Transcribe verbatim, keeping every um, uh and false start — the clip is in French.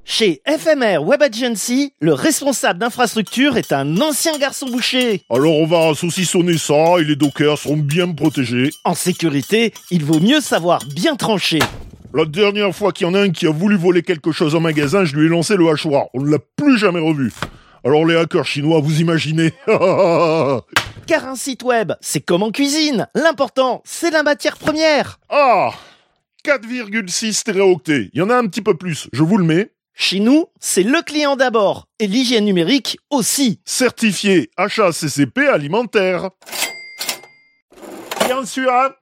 Chez F M R Web Agency, le responsable d'infrastructure est un ancien garçon boucher. Alors on va saucissonner ça et les dockers seront bien protégés. En sécurité, il vaut mieux savoir bien trancher. La dernière fois qu'il y en a un qui a voulu voler quelque chose en magasin, je lui ai lancé le hachoir. On ne l'a plus jamais revu. Alors les hackers chinois, vous imaginez. Car un site web, c'est comme en cuisine. L'important, c'est la matière première. Ah, quatre virgule six téraoctets. Il y en a un petit peu plus, je vous le mets. Chez nous, c'est le client d'abord et l'hygiène numérique aussi. Certifié H A C C P alimentaire. Bien sûr, hein.